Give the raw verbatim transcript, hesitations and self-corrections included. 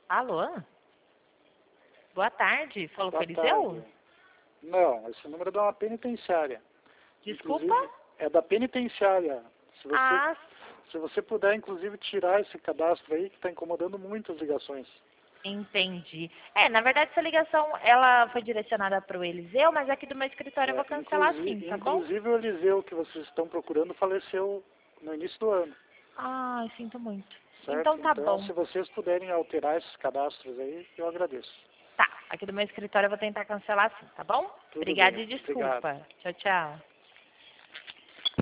Alô? Boa tarde. Falou com o Boa Eliseu? tarde. Não, esse número é de uma penitenciária. Desculpa? Inclusive, é da penitenciária. Se você, Ah, se você puder, inclusive, tirar esse cadastro aí, que está incomodando muito as ligações. entendi. É, na verdade, essa ligação, ela foi direcionada para o Eliseu, mas aqui do meu escritório eu vou É, cancelar inclusive, sim, tá bom? inclusive o Eliseu que vocês estão procurando faleceu no início do ano, Ai, sinto muito. Então certo? tá Então, bom. se vocês puderem alterar esses cadastros aí, eu agradeço. Tá, aqui do meu escritório eu vou tentar cancelar sim, tá bom? Tudo Obrigada bem, e obrigado. desculpa. Tchau, tchau.